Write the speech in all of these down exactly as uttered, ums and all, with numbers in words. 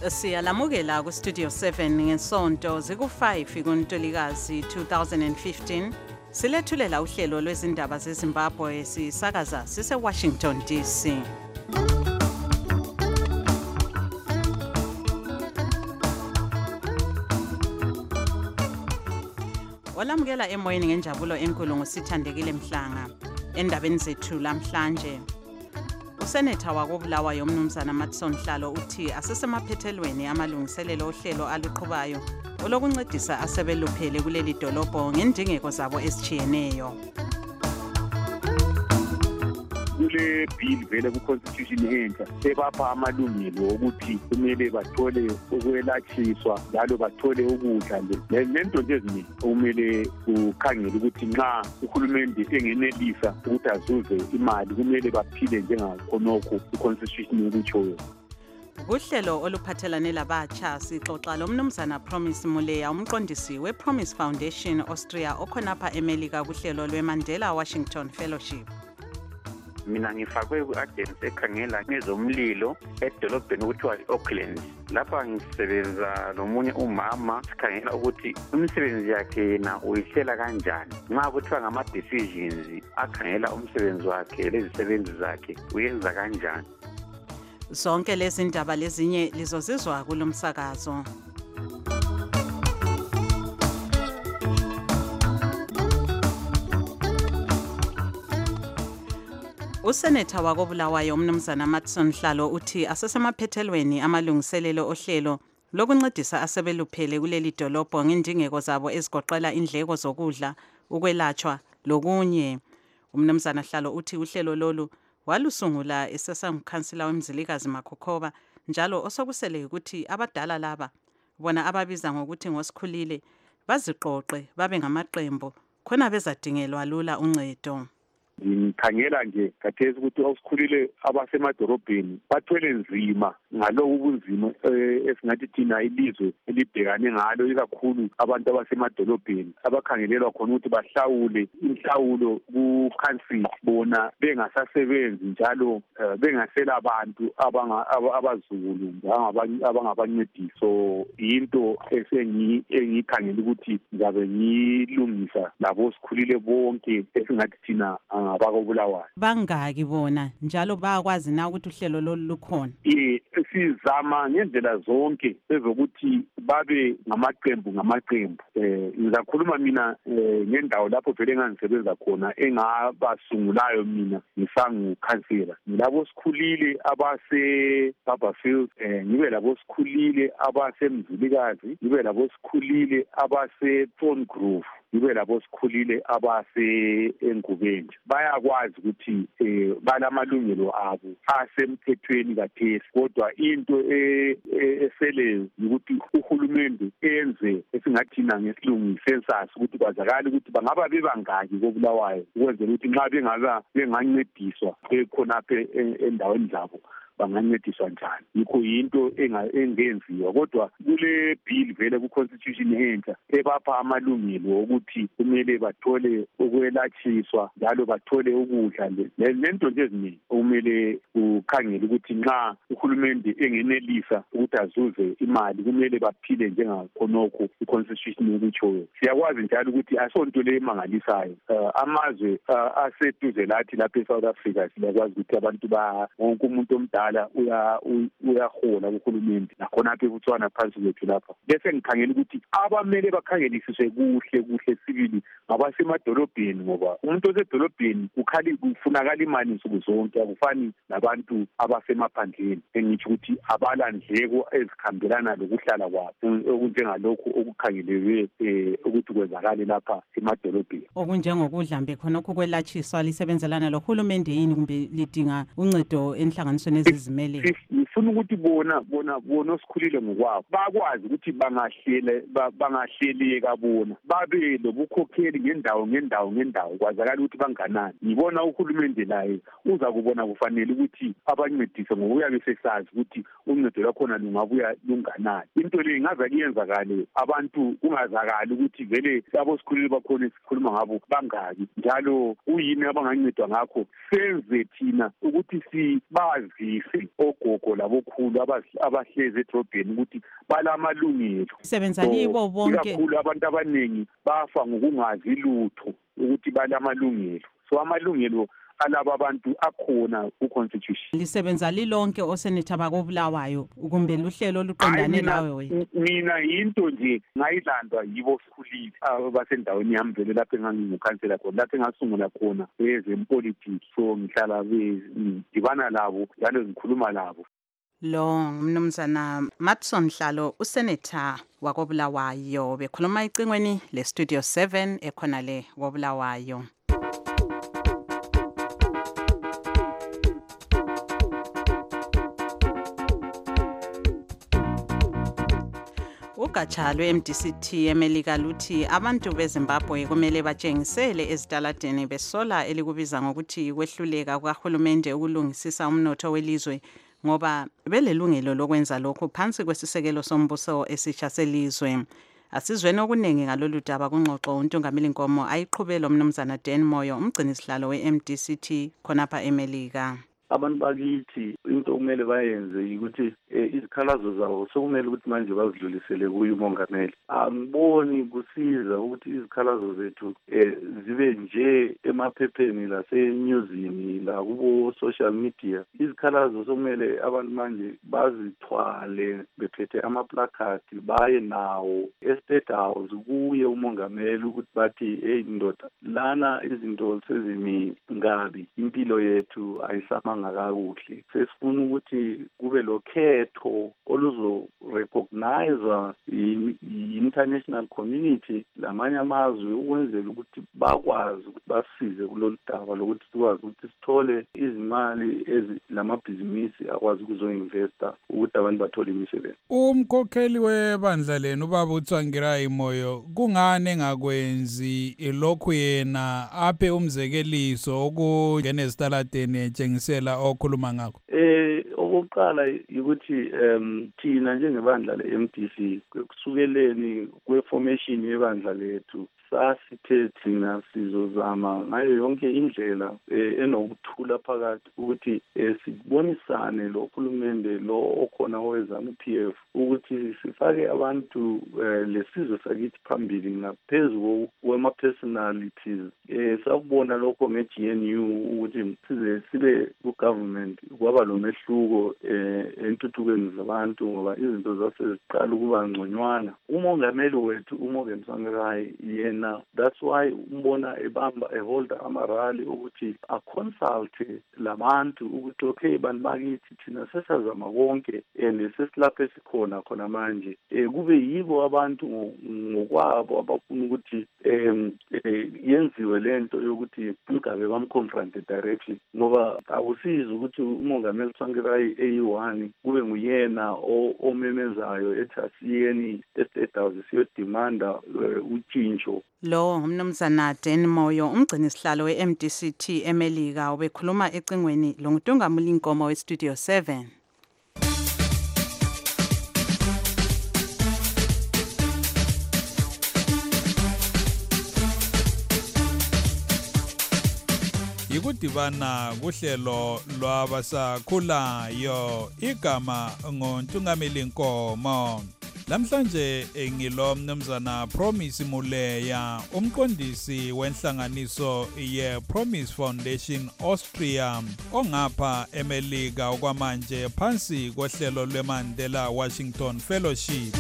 Siyalamukela ku Studio seven ngesonto ziku five kuNtulikazi two thousand fifteen. Silethulela uhlelo lwezindaba zeZimbabwe sisakaza sise Washington D C. Olamukela emoyeni ngenjabulo enkulu ngosithandekile Mhlanga. Endabeni zethu lamhlanje uSenator wakobulawayo umnumzana Matson Hlalo uthi asesemaphethelweni amalungiselelo ohlelo aluqhubayo olokuncedisa asebeluphele kuleli dolobho ngendingeko zabo ezichiyeneyo. Kule bill vele ku constitution entsha ebapha amalungelo ukuthi kumele bathole ukwelatshiswa njalo bathole ukudla lento nje eziningi kumele ukhangele ukuthi nxa uhulumende engenelisa ukuthi azuze imali kumele baphile njengakhonokho i-constitution ukutshoyo. Kuhlelo oluphathelane labatsha sixoxa lomnumzana Promise Muleya umqondisi we-Promise Foundation Austria okhonapha eMelika kuhlelo lweMandela Washington Fellowship. Mina ngifakwe ku-agency ekhangela ngezomlilo edolobheni okuthiwa i-Auckland. Lapha ngisebenza nomunye umama sikhangela ukuthi umsebenzi yakhe yena uyihlela kanjani. Nxa kuthiwa ngama-decisions akhangela umsebenzi wakhe lezisebenzi zakhe uyenza kanjani. Zonke lezi ndaba lezinye lizozizwa kulomsakazo. uSenator wakobulawayo umnumzana Matson Hlalo uthi asesemaphethelweni amalungiselelo ohlelo lokuncedisa asebeluphele kuleli dolobho ngendingeko zabo ezigoqela indleko zokudla, ukwelatshwa lokunye. Umnumzana Hlalo uthi uhlelo lolu walusungula esesangukhansila wemzilikazi Makhokhoba njalo osokusele ukuthi abadala laba bona ababiza ngokuthi ngosikhulile baziqoqe babe ngamaqembu khona bezadingelwa lula uncedo. Ngikhangela nje kathesi ukuthi osikhulile abasemadorobheni bathwele nzima ngaloku kunzima esingathi thina ilizwe elibhekane ngalo ikakhulu abantu abasemadolobheni abakhangelelwa khona ukuthi bahlawule inhlawulo ku-council bona bengasasebenzi njalo bengasela abantu abazulu abangabancediso. Into engikhangela ukuthi ngizabe ngilungisa labo sikhulile bonke esingathi thina abakobulawayo. Bangaki bona njalo bayakwazi na ukuthi uhlelo lolu lukhona? Eh sizama ngendlela zonke ezokuthi babe ngamaqembu ngamaqembu. Eh ngizakhuluma mina ngendawo lapho vele engangisebenza khona engabasungulayo mina ngisangu councilor. Ngilabo sikhulile abase Barberfield, eh ngibe labo sikhulile abase Mzilikazi, ngibe labo sikhulile abase Thorn Grove, ngibe labo sikhulile abase eNgubeni. Bayakwazi ukuthi eh balamalungelo abo asemthethweni kathesi, kodwa into esele ukuthi uhulumende enze esingathina ngesilungu census ukuthi kwazakala ukuthi bangaba bebangaki kobulawayo ukwenzela ukuthi nxa bengaba bengancediswa khonapha endaweni zabo bangancediswa njani. Yikho yinto engenziwa, kodwa kule bill vele ku constitution entsha ebapha amalungelo ukuthi kumele bathole ukwelatshiswa njalo bathole ukudla lento nje eziningi kumele ukhangele ukuthi nxa uhulumende engenelisa ukuthi azuze imali kumele baphile njengakhonokho i-constitution ukutshoyo. Siyakwazi njalo ukuthi asonto le emangalisayo amazwe aseduze lathi lapha eSouth Africa siyakwazi ukuthi abantu ba wonke umuntu omdala uya uyahola kuhulumende nakhona apha eBotswana phansi kwethu lapha. Bese ngikhangela ukuthi abamele bakhangelisiswe kuhle kuhle sibili ngabasemadolobheni, ngoba umuntu osedolobheni ukhali kufunakala imali nsuku zonke akufani nabantu abasemaphandleni engitsho ukuthi abala ndleko ezikhambelana lokuhlala kwabo okunjengalokho okukhangelelwe ukuthi kwenzakale lapha emadolobheni. Okunjengokudla mbe khonokho kwelatshiswa lisebenzelana lohulumende yini kumbe lidinga uncedo enhlanganisweni ezizimele? Ngifuna ukuthi bona bona bona osikhulile ngokwabo bakwazi ukuthi bangahlele bangahleleka bona babe lobukhokheli ngendawo ngendawo ngendawo kwazakala ukuthi banganani. Ngibona uhulumende laye uza kubona kufanele ukuthi abancedise ngokuya besesazi ukuthi uncedo lwakhona lungabuya lunganani. Into le ingaza kuyenzakale abantu kungazakala ukuthi vele abosikhulile bakhona esikhuluma ngabo bangaki njalo uyini abangancedwa ngakho senze thina ukuthi sibazi bafundise ogogo labokhulu abahlezi edrobheni ukuthi balamalungelo. Sebenza libo bonke. Ikakhulu abantu abaningi bafa ngokungazi lutho ukuthi balamalungelo. So amalungelo alaba abantu akhona ku-constitution. Lisebenza lilonke osenetha bakobulawayo kumbe luhlelo oluqondane nawe wena? Mina yinto nje ngayilandwa yibo sikhulile abasendaweni yami vele lapho engangingukhansela khona, lapho engasungula khona ezempolitiki. So ngihlala ngidibana labo njalo ngikhuluma labo. Lo ngumnumzana Matson Hlalo, usenetha wakobulawayo, bekhuluma icingweni le Studio seven ekhona le wobulawayo. Ugatsha lwe-M D C T eMelika luthi abantu beZimbabwe kumele batshengisele ezitaladeni besola elikubiza ngokuthi kwehluleka kukahulumende ukulungisisa umnotho welizwe ngoba belelungelo lokwenza lokhu phansi kwesisekelo sombuso esitsha selizwe. Asizweni okuningi ngalolu daba kungxoxo uNtungameli Nkomo ayiqhubela umnumzana Dan Moyo, umgcinisihlalo we-M D C T khonapha eMelika. Abantu bakithi into okumele bayenze ukuthi izikhalazo zabo sokumele ukuthi manje bazidlulisele kuye umongameli. Angiboni kusiza ukuthi izikhalazo zethu zibe nje emaphepheni lasenyuzini la kubo social media. Izikhalazo sokumele abantu manje bazithwale bephethe amaplakati baye nawo estate house kuye umongameli ukuthi bathi hey ndoda lana izinto sezimi ngabi, impilo yethu ayisama ngakakuhle, sesifuna ukuthi kube lokhetho oluzo recognize i-international community lamanye amazwe ukwenzela ukuthi bakwazi ukuthi basize kulolu daba lokuthi sikwazi ukuthi sithole izimali lamabhizinisi akwazi ukuzo-investa ukuthi abantu bathole imisebenzi. Umkhokheli webandla lenu ubaba uTsvangirai Moyo kungani engakwenzi lokhu yena aphe umzekeliso okungena ezitaladeni etshengisela okhuluma ngakho? Eh okokuqala ukuthi um thina njengebandla le-M D C kusukeleni kwe-formation yebandla lethu sasithe thina sizozama ngayo yonke indlela enokuthula phakathi ukuthi sibonisane lo hulumende lo okhona owezama P F ukuthi sifake abantu lesizwe sakithi phambili ngaphezulu kwema-personalities. Sakubona lokho nge-G N U ukuthi size sibe ku-government kwaba lo mehluko entuthukweni zabantu ngoba izinto zaseziqala ukuba ngconywana. Umongameli wethu uMorgan Tsvangirai yena Now, that's why umbona ebamba eholda amarali ukuthi a-consult labantu ukuthi okay bantu bakithi thina sesazama konke and sesilapho esikhona khona manje kube yibo abantu ngokwabo abafuna ukuthi yenziwe lento yokuthi ingabe bamconfront directly ngoba akusizi ukuthi umongameli Tsvangirai eyi-one kube nguyena omemezayo ethi asiyeni estate house siyodimanda utshintsho. Lo umnumzana Dan Moyo, umgcinisihlalo we-M D C T eMelika, ubekhuluma ecingweni lo nguNtungameli Nkomo we-Studio seven. Yikudibana kuhlelo lwabasakhulayo, igama nguNtungameli Nkomo. Lamhlanje ngilo mnumzana Promise Muleya, umqondisi wenhlanganiso ye-Promise Foundation Austria ongapha eMelika okwamanje phansi kohlelo lweMandela Washington Fellowship.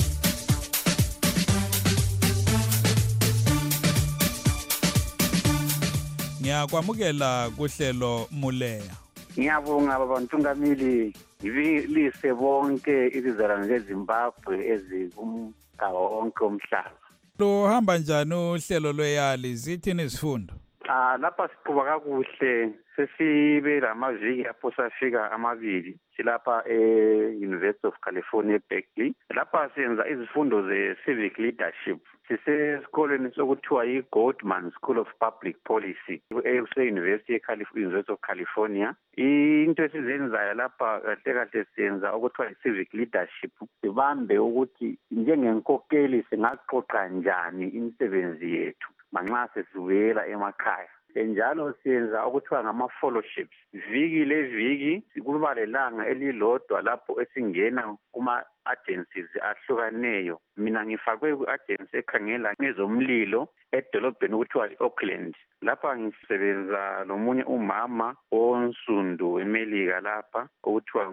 Ngiyakwamukela kuhlelo Muleya. Ngiyabonga baba Ntungameli, ngibilise bonke izizalwane zeZimbabwe ezikumgaba wonke omhlaba. Luhamba njani uhlelo lweyali, zithini izifundo? Ah lapha siqhuba kakuhle, sesibe lamaviki apho safika amabili. Silapha e-University of California Berkeley. Lapha senza izifundo ze-civic leadership. Sisesikoleni sokuthiwa yi-Goldman School of Public Policy ese-University University of California. Into esizenzayo lapha kahle kahle siyenza okuthiwa yi-civic leadership. Sibambe ukuthi njengenkokheli singaqoqa njani imisebenzi yethu manxa sesivela emakhaya. njalo siyenza okuthiwa ngama-fellowships. Viki leviki kuba lelanga elilodwa lapho esingena kuma-agencies ahlukaneyo. Mina ngifakwe ku-agency ekhangela ngezomlilo edolobheni okuthiwa i-Auckland. Lapha ngisebenza lomunye umama onsundu eMelika lapha okuthiwa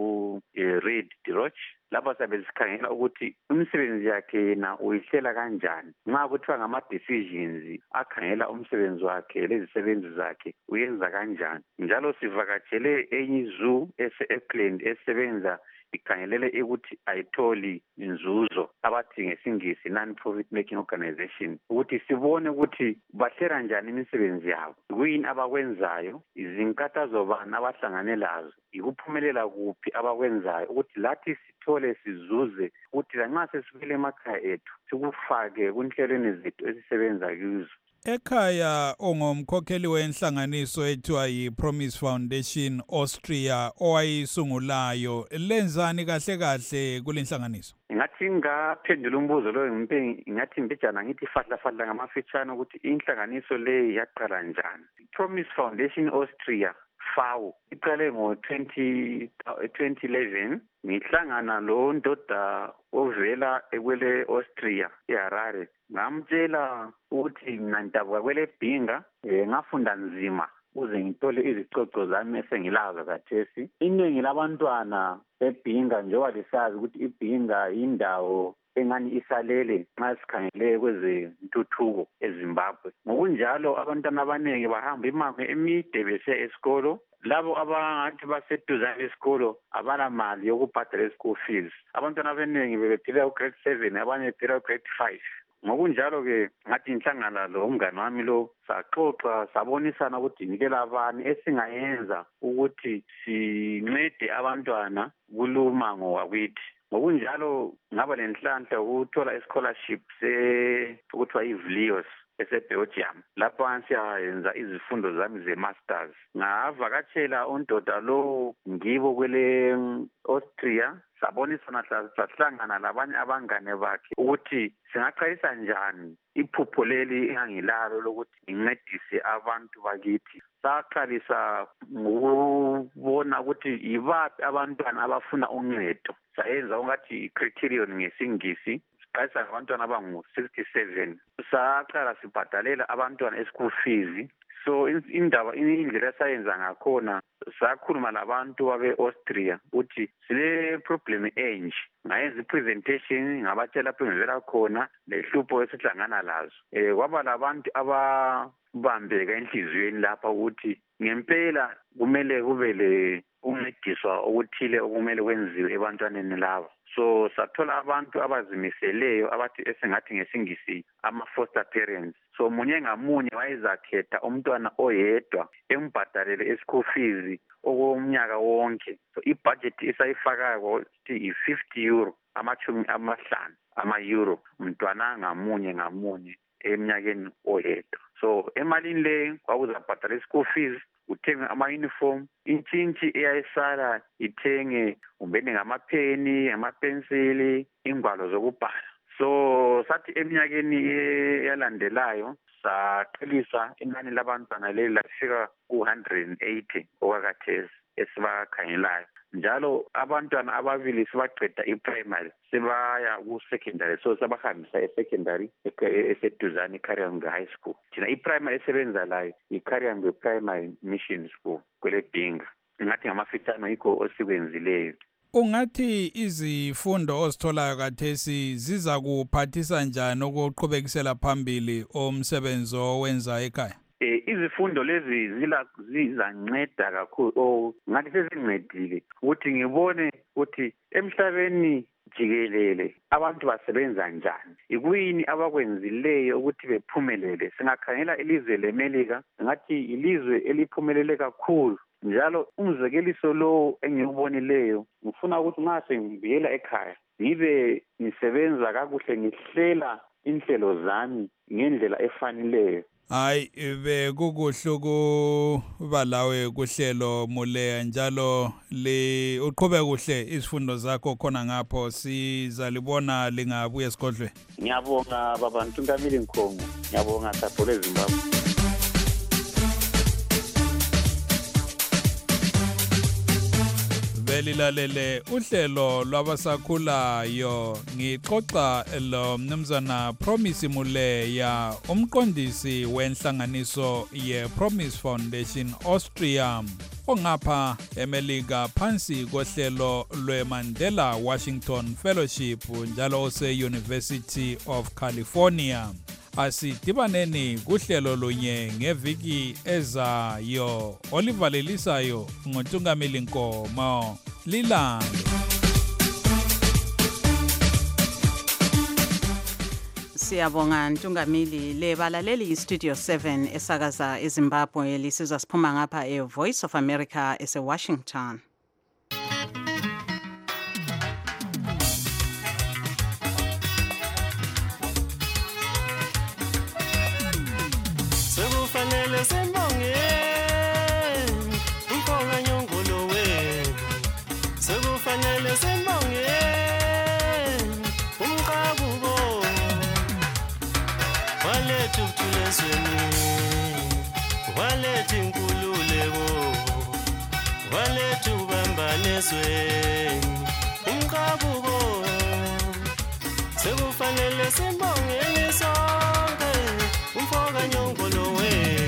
ngu-Reed Diroch. Lapha sabe sikhangela ukuthi umsebenzi yakhe yena uyihlela kanjani. Nxa kuthiwa ngama-decisions akhangela umsebenzi wakhe lezisebenzi zakhe uyenza kanjani. Njalo sivakatshele enye izoo ese-Auckland esebenza ikhangelele ukuthi ayitholi inzuzo abathi ngesingisi non-profit making organization, ukuthi sibone ukuthi bahlela njani imisebenzi yabo, kuyini abakwenzayo, izinkathazo bani abahlangane lazo, ikuphumelela kuphi abakwenzayo, ukuthi lathi sithole sizuze, ukuthi lanxa sesifike emakhaya ethu sikufake kunhlelweni zethu esisebenza kuzo. Ekhaya ongumkhokheli wenhlanganiso ethiwa yi-Promise Foundation Austria owayisungulayo, lenzani kahle kahle kulenhlanganiso? Ngathi ngaphendula umbuzo lo ngimpe ngathi mbijana ngithi fahla fahla ngamafitshane ukuthi inhlanganiso le yaqala njani. Promise Foundation Austria F A W iqale ngo twenty eleven ngihlangana lo ndoda ovela ekwele Austria eHarare. Ngamtshela ukuthi mina ngidabuka kwele Bhinga, eh ngafunda nzima uze ngithole izicoco zami esengilazo kathesi. Iningi labantwana eBhinga njengoba lisazi ukuthi iBhinga indawo engani isalele nxa sikhangele kwezentuthuko eZimbabwe. Ngokunjalo abantwana abaningi bahamba imango emide bese esikolo. Labo abangathi baseduzane esikolo abana mali yokubhadala school fees. Abantwana abaningi bebephila ku-grade seven, abanye bephila ku-grade five. Ngokunjalo ke ngathi inhlangana lo umngane wami lo saxoxa sabonisana ukuthi nikela abani esingayenza ukuthi sincede abantwana kulumango wakwithi. Ngokunjalo ngaba lenhlanhla ukuthola i-scholarship se ukuthiwa i-Vlios ese-Belgium. Lapha siyayenza izifundo zami ze-masters. Ngavakatshela undoda lo ngibo kwele Austria, sabonisana sahlangana labanye abangane bakhe ukuthi singaqalisa njani iphupho leli engangilalo lokuthi ngincedise abantu bakithi. Saqalisa ngokubona ukuthi yibaphi abantwana abafuna uncedo. Sayenza ungathi i-criterion ngesingisi. Siqalisa abantwana abangu sixty-seven. Saqala sibhadalela abantwana e-school fees. So indaba indlela sayenza ngakhona sakhuluma labantu babe-Austria ukuthi sile problem enje. Ngayenza i-presentation ngabatshela lapho ngivela khona lehlupho esihlangana lazo. Eh kwaba labantu ababambeka enhliziyweni lapha ukuthi ngempela kumele kube le uncediswa okuthile okumele kwenziwe ebantwaneni labo. So sathola abantu abazimiseleyo abathi esengathi ngesingisi ama-foster parents. So munye ngamunye wayezakhetha umntwana oyedwa embhadalele e-school fees okomnyaka wonke. So i-budget isayifakayo ukuthi i-fifty euro, amachumi amahlanu ama-euro umntwana ngamunye ngamunye eminyakeni oyedwa. So emalini le kwakuzabhadala i-school fees, uthenge ama-uniform, intshintshi eyayisala ithenge umbene ngamapheni, amapensili, ingwalo zokubhala. So sathi eminyakeni yalandelayo saqelisa inani labantwana leli lafika ku one hundred eighty okwakathesi esibakhangelayo. Njalo abantwana ababili sibaqeda i-primary sebaya ku-secondary, so sabahambisa e-secondary eseduzane iKariangwe High School. Thina i-primary esebenza layo iKariangwe Primary Mission School kwele Bhinga. Ngathi ngamafitshane yikho osikwenzileyo. Ungathi izifundo ozitholayo kathesi ziza kuphathisa njani ukuqhubekisela phambili omsebenzi owenza ekhaya? Eh izifundo lezi zila zizanceda kakhulu o ngathi sezincedile ukuthi ngibone ukuthi emhlabeni jikelele abantu basebenza njani, ikuyini abakwenzileyo ukuthi bephumelele. Singakhangela ilizwe leMelika ngathi ilizwe eliphumelele kakhulu. Njalo umzekeliso lo engiyubonileyo ngifuna ukuthi nxa sengibuyela ekhaya ngibe ngisebenza kakuhle, ngihlela inhlelo zami ngendlela efanileyo. Hayi bekukuhle ukuba lawe kuhlelo Muleya, njalo li uqhube kuhle izifundo zakho khona ngapho sizalibona lingabuya esigodlweni. Ngiyabonga baba Ntungamili Nkhongo, ngiyabonga Sapho leZimbabwe. lilalele uhlelo lwabasakhulayo ngixoxa lo mnumzana Promise Muleya umqondisi wenhlanganiso ye Promise Foundation Austria ongapha eMelika phansi kohlelo lweMandela Washington Fellowship njalo ose University of California. Asidibaneni kuhlelo lunye ngeviki ezayo olivalelisayo ngoNtungamili Nkomo lilalo. Siyabonga Ntungamili lebalaleli iStudio seven esakaza eZimbabwe lisizwa siphuma ngapha eVoice of America ese Washington. Sekufanele sembonge umfonga nyongolo we Sekufanele sembonge umqabubo walethu kuthulezweni walethu inkululeko walethu kubambanisweni umqabubo Sekufanele sembonge sonke umfonga nyongolo we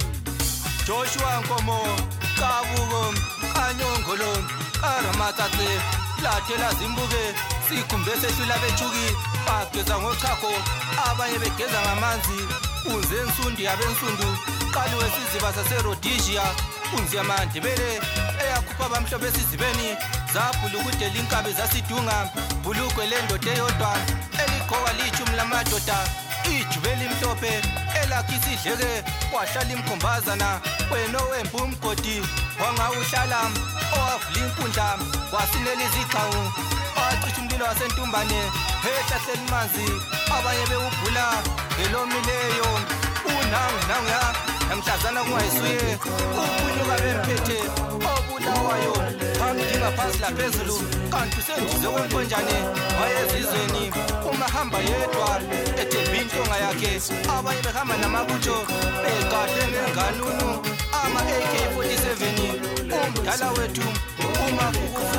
Joshua Nkomo Kabuko Anyongolo Aramatate Lathela Zimbuke sikhumbe sehlula bechuki bageza ngochakho abanye begeza ngamanzi unze ensundi yabensundu qali wesiziba saseRhodesia unzi yamandebele eyakhupha abamhlophe esizibeni zabhula ukudela inkabi zasidunga bulukwe lendoda eyodwa eligqoka lichumi lamadoda ijubeli mhlophe elakhi sidleke wahlala imkhombazana wena owembu umgodi wangawuhlala owavula inkundla wasinela izigcawu wacisha umlilo wasentumbane ehlahlela imanzi abanye bewubhula ngelomileyo unangu nanguya namhlazana kungayisuye ukunyuka bemphethe obulawayo phambi phansi laphezulu kanti usendize kwenkonjane wayezizweni uma hamba yedwa ethe intonga yakhe abanye behamba namabutho begadle ngenganunu ama A K forty-seven umdala wethu uma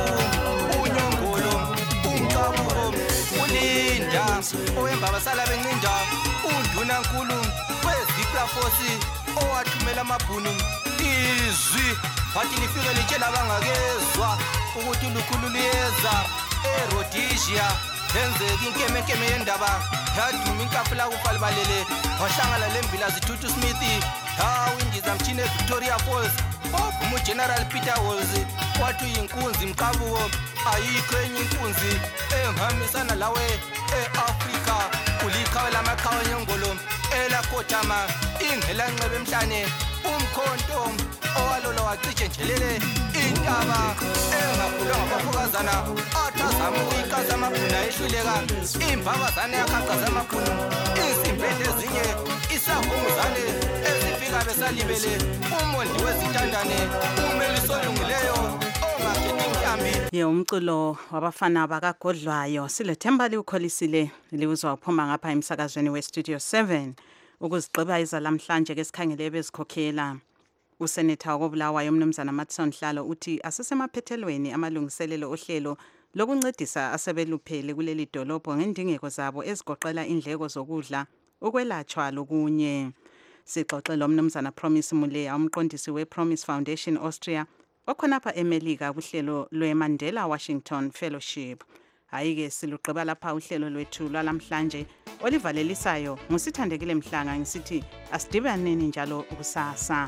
unyongolo umqabuko ulinda oyembaba sala bencinda unduna nkulu wezipla force owathumela amabhunu izwi bathi lifike litshela abangakezwa ukuthi ulukhulu liyeza eRhodesia lenzeka inkemekeme yendaba yaduma inkafula kupalibalele wahlangana lembila zithuthi Smith hawu indiza mchine Victoria Falls ophuma uGeneral Peter Walls wathi inkunzi mqabuko ayikho enye inkunzi engihambisana lawe eAfrika ulikhawe lamaqhawe nyongolo elakhothama ingela nxebe emhlane umkhonto owalola waciche njelele intaba engakhulwa ngabafokazana athazama ukuyikaza amabhuna ehluleka imbabazane yakhacaza amabhunu izimpethe ezinye isabhunguzane ezifika besalibele umondi wezitandane umeliso olungileyo ongakhethi inhlambi. Ye umculo wabafana bakagodlwayo silethemba liukholisile liwuzwa uphuma ngapha emsakazweni weStudio seven ukuzigqiba izalamhlanje ke sikhangele bezikhokhela. Useneta wokobulawayo umnumzana Matson Hlalo uthi asesemaphethelweni amalungiselelo ohlelo lokuncedisa asebeluphele kuleli dolobho ngendingeko zabo ezigoqela indleko zokudla ukwelatshwa lokunye. Sixoxe lo mnumzana Promise Muleya umqondisi wePromise Foundation Austria okhonapha eMelika kuhlelo lweMandela Washington Fellowship. Hayike silugqiba lapha uhlelo lwethu lwalamhlanje olivalelisayo ngusithandekile Mhlanga ngisithi asidibaneni njalo kusasa.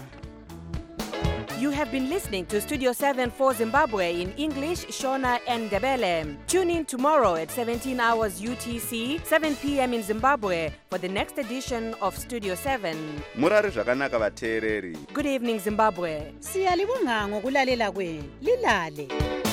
You have been listening to Studio seven for Zimbabwe in English, Shona and Ndebele. Tune in tomorrow at seventeen hours U T C, seven p m in Zimbabwe for the next edition of Studio seven. Murari zvakanaka vateereri. Good evening, Zimbabwe. Siyalibonga ngokulalela kwenu. Lilale.